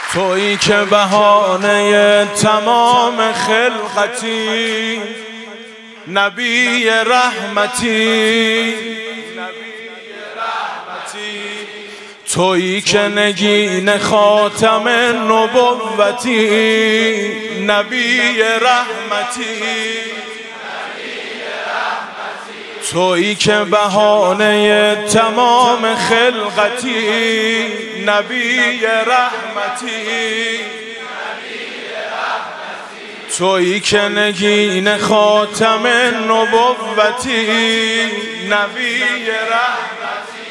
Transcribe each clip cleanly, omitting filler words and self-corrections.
تویی که بهانه تمام خلقتی، نبی رحمتی، تویی که نگین خاتم نبوتی، نبی رحمتی، تویی که بهانه تمام خلقتی، نبی رحمتی، تویی که نگین خاتم نبوتی، نبی رحمتی،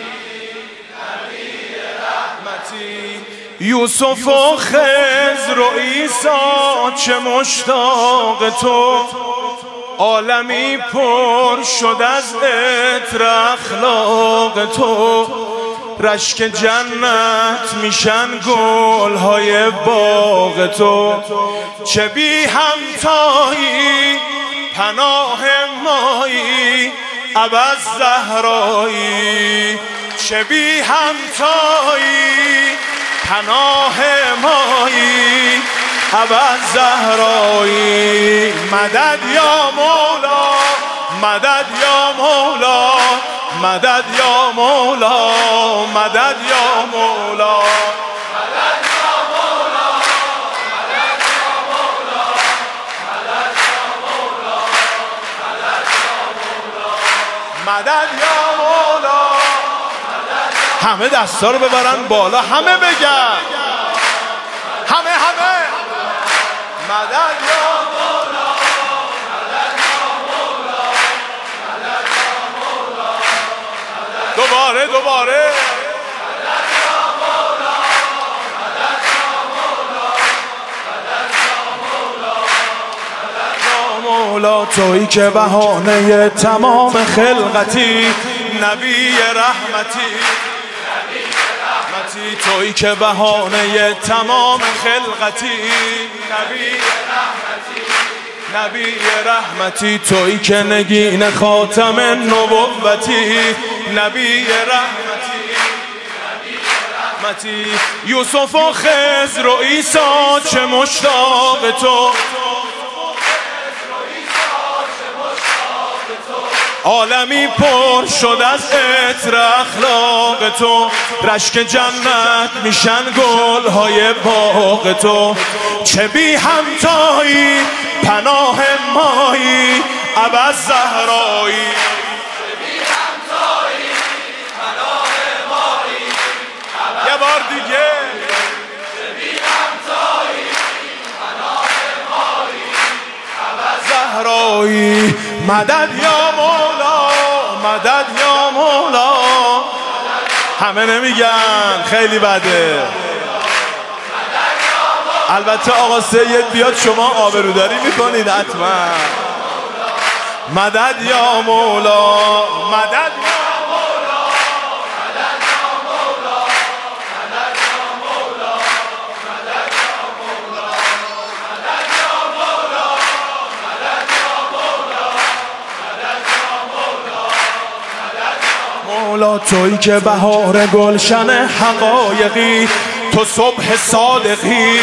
یوسف و خضر و عیسی چه مشتاق تو، عالمی پر شد از عطر اخلاق تو، رشک جنت میشن گلهای باغ تو، چه بی همتایی پناه مایی عباس زهرایی، چه بی همتایی پناه مایی عباس زهرایی، مدد یا مولا، مدد یا مولا، مدد یا مولا، مدد یا مولا، مدد یا مولا، مدد یا مولا، مدد یا مولا، مدد یا مولا. همه دستا رو ببرن بالا، همه بگن، همه مدد یا مولا، مدد یا مولا، مدد یا مولا، دوباره مدد یا مولا، مدد یا مولا، مدد یا مولا، مدد یا مولا. تویی که بهانه تمام خلقتی، نبی رحمتی، تویی که بهانه تمام خلقتی، نبی رحمتی، نبی رحمتی، تویی که نگین خاتم نبوتی، نبی رحمتی، رحمتی، یوسف و خضر و عیسی چه مشتاق تو، عالمی پر شد از عطر اخلاق تو، رشک جنت میشن گلهای باغ تو، چه بی همتایی پناه مایی عباس زهرایی، چه بی همتایی پناه مایی، یه بار دیگه، چه بی همتایی پناه مایی عباس زهرایی، مدد یا مولا، مدد یا مولا. همه نمیگن، خیلی بده. البته آقا سید بیاد شما آبروداری میکنید حتما. مدد یا مولا، مدد یا مولا، مدد یا مولا، مدد یا مولا، مدد یا مولا، مدد یا مولا، مدد یا مولا. مولا تویی که بهار گلشن حقایقی، تو صبح صادقی،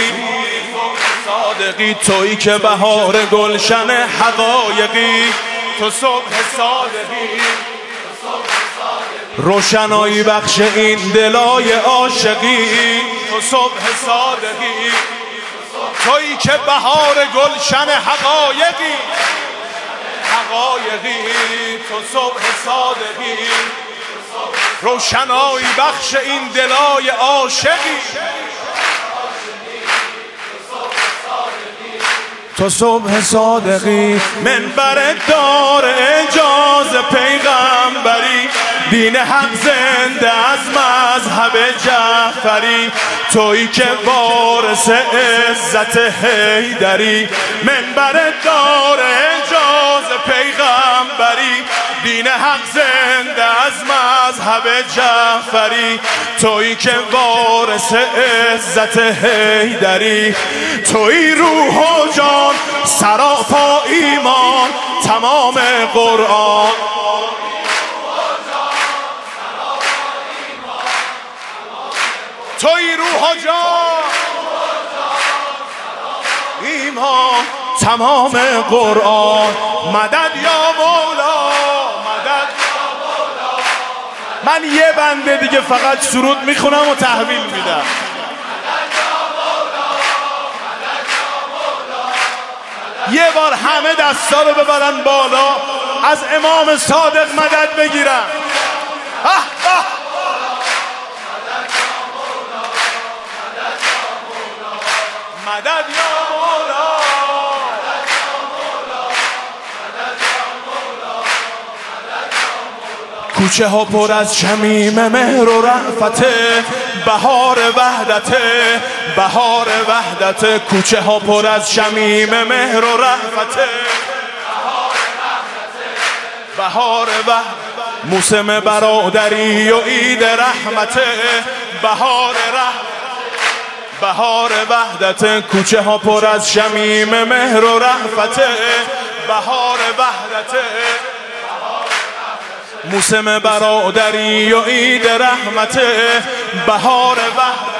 تویی که بهار گلشن حقایقی، تو صبح صادقی، روشنایی بخش این دلای عاشقی، تو صبح صادقی، تویی که بهار گلشن حقایقی، تو صبح صادقی، روشنایی بخش این دلای عاشقی، تو صبح صادقی، منبر دار اعجاز پیغمبری، دین حق زنده از مذهب جعفری، تویی که وارث عزت حیدری، منبر دار اعجاز پیغمبری، دین حق زنده از مذهب جعفری، تویی که وارث عزت حیدری، تویی روح و جان سراپا ایمان تمام قرآن، تویی روح و جان تمام قرآن. مدد یا مولا، مدد. من یه بنده دیگه فقط سرود میخونم و تحویل میدم. یه بار همه دستا رو ببرن بالا، از امام صادق مدد بگیرن. مدد یا مولا. کوچه ها پر از شمیم مهر و رأفته، بهار وحدته، بهار وحدته. کوچه ها پر از شمیم مهر و رأفته، بهار وحدته. موسم برادری و عید رحمته، بهار رحمته، بهار وحدته. کوچه ها پر از شمیم مهر و رأفته، بهار وحدته. موسم برادری و عید رحمته، بهار وحدته.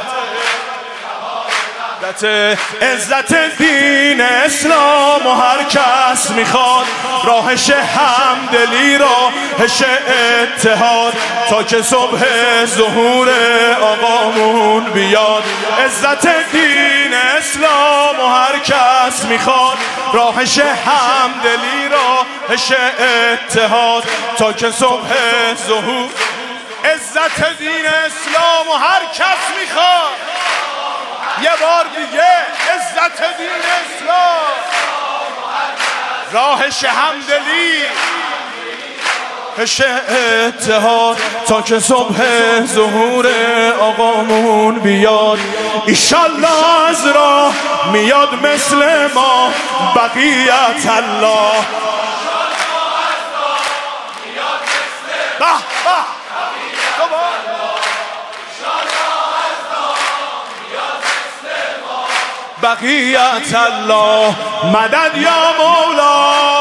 عزت دین اسلام و هر کس میخواد، راهش همدلی، راهش اتحاد، تا که صبح ظهور آقامون بیاد. عزت دین اسلام و هر کس میخواد، راهش همدلی، راهش اتحاد، تا که صبح ظهور. عزت دین اسلام و هر کس میخواد. یه بار دیگه، عزت دین اسلام، راهش همدلی، راهش اتحاد، تا که صبح ظهور آقامون بیاد. ایشالله از راه میاد مثل ما بقیت الله. بقیت الله. مدد یا مولا.